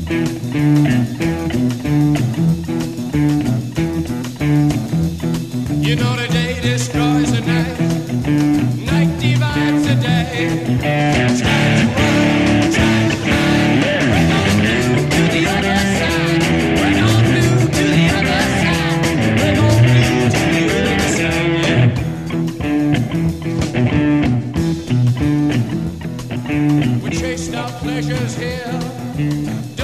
You know the day destroys the night, night divides the day. Time to run, time to climb, run on blue to the other side, run on blue to the other side, run on blue to the other side, yeah. We chased our pleasures here,